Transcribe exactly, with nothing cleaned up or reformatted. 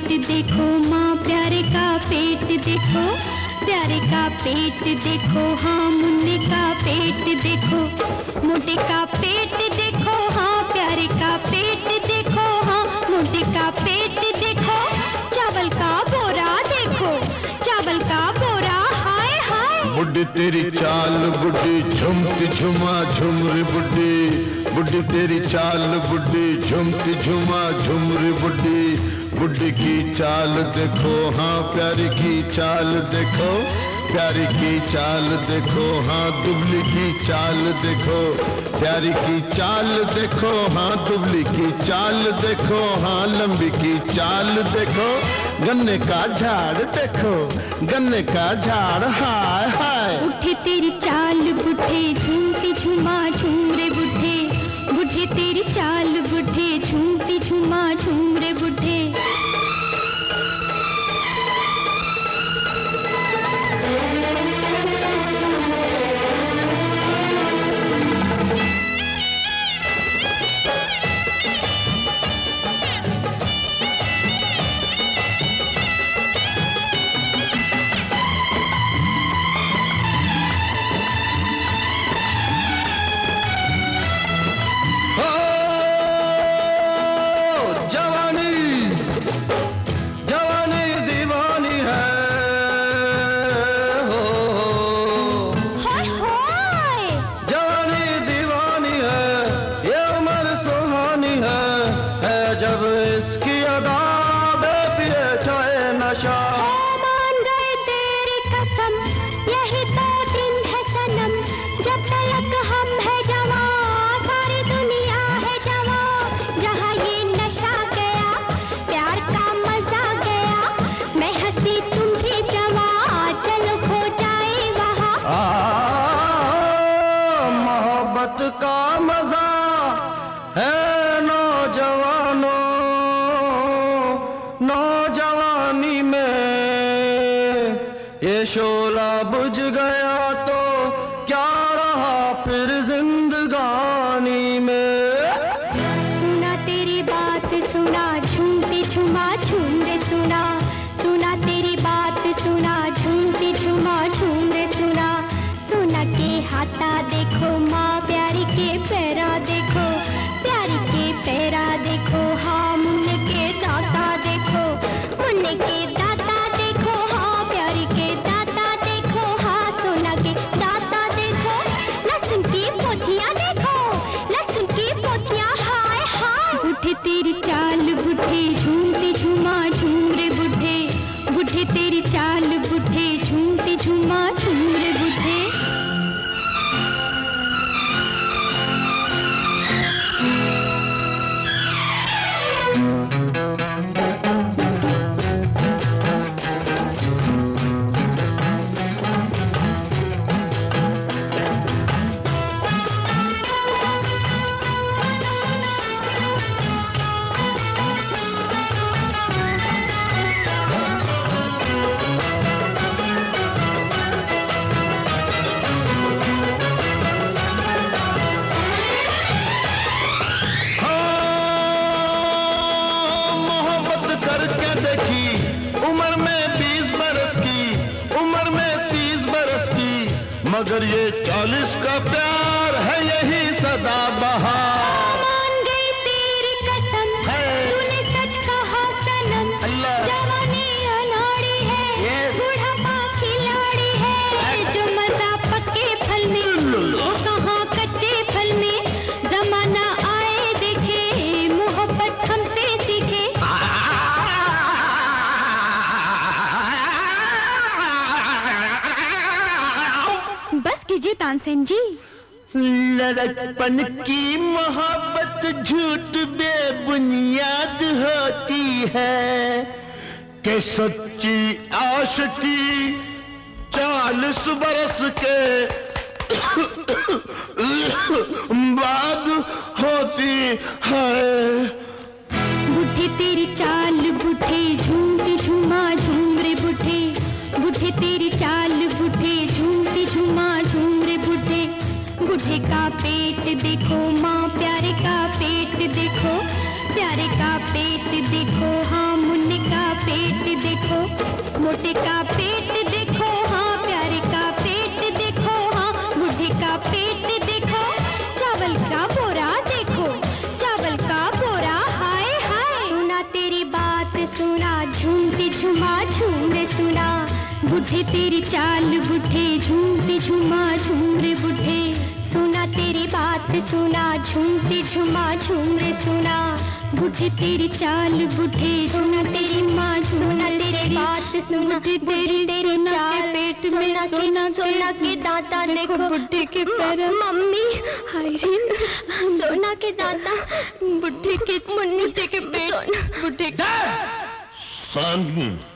पेट देखो माँ, प्यारे का पेट देखो, प्यारे का पेट देखो, हाँ मुन्ने का पेट देखो, मोटे का पेट देखो, हाँ प्यारे का पेट देखो, हाँ मोटे का पेट देखो, चावल का बोरा देखो, चावल का बोरा, हाय हाय। बुड्ढी तेरी चाल बुड्ढी झुमती झुमा झुम रे बुड्ढी, बुड्ढी तेरी चाल बुड्ढी झुमती झुमा झुम रे बुड्ढी, बुड्ढी की चाल देखो, हाँ प्यारी की चाल देखो, प्यारी की चाल देखो, हाँ दुबली की चाल देखो, प्यारी की चाल देखो, हाँ दुबली की चाल देखो, हाँ लंबी की चाल देखो, गन्ने का झाड़ देखो, गन्ने का झाड़, हाय हाय। बुढ़े तेरी चाल बुढ़े झूमती झुमा झूम रे बुढ़े, बुढ़े तेरी चाल बुढ़े झूमती झुमा झूम रे बुढ़े। जब इसकी अदा बेपिए चाहे नशा, मान गए तेरी कसम, यही तो दिन है सनम, जब तलक हम है जवां, सारी दुनिया है जवां, जहाँ ये नशा गया, प्यार का मजा गया, मैं हंसी तुम भी जवां, चलो खो जाए वहाँ। मोहब्बत का मजा है नौजवानों, नौजवानी में ये शोला बुझ गया तो क्या रहा फिर जिंदगानी में। सुना तेरी बात सुना झूमती झुमा झूम रे सुना, सुना तेरी बात सुना झूमती झुमा झूम रे सुना, सुना के हाथा देखो माँ, प्यारी के पैरा देखो, प्यारी के पैरा देखो, हाँ मुन्ने के दाता देखो, मुन्ने के दाता देखो, हाँ प्यारी के दाता देखो, हाँ सोना के दाता देखो, लहसुन की पोथियाँ देखो, लहसुन की पोथियाँ, हाय हाय। बुढ़े तेरी चाल बुढ़े झूमती झुमा झूम रे बुढ़े, बुढ़े तेरी चाल बुढ़े झूमती झुमा झूम रे बुढ़े। मगर ये चालीस का प्यार है यही सदा बहार। मान गई तेरी कसम, तूने सच कहा सनम, जवानी अनाड़ी है, बुढ़ापा खिलाड़ी है, जो मजा पक्के फल में वो कहाँ कच्चे फल में, जमाना आए देखे मोहब्बत हमसे सीखे। बस कीजिए तानसेन जी। लड़कपन की मोहब्बत झूठ बेबुनियाद होती है, कि सच्ची आशिकी चालीस बरस के बाद होती है। बुढ़े तेरी चाल बुढ़े झूमती झूमा झूम रे बुढ़े, बुढ़े तेरी चाल बुढ़े झूमती झूमा झूम रे बुढ़े, बुढ़े का पेट देखो माँ, प्यारे का पेट देखो, प्यारे का पेट देखो, हाँ मुन्ने का पेट देखो, मोटे का पेट देखो, हाँ प्यारे का पेट देखो, हाँ बूढ़े का पेट देखो, चावल का बोरा देखो, चावल का बोरा, हाय हाय। सुना तेरी बात सुना, झूमते झुमा झूम रे सुना, बूढ़े तेरी चाल बूढ़े, झूमते झुमा झूम रे बूढ़े। सुना तेरी बात सुना, झूमते झुमा झूम रे सुना, बूढ़े तेरी चाल बूढ़े, सुना तेरी माँ सुना तेरी बात सुना, तेरी तेरी चाल पेट में सोना सोना के दांता देखो, बुढ़े के पैर, मम्मी हाय रे, सोना के दांता, बुढ़े के मुन्नी के पेट, बुढ़े सन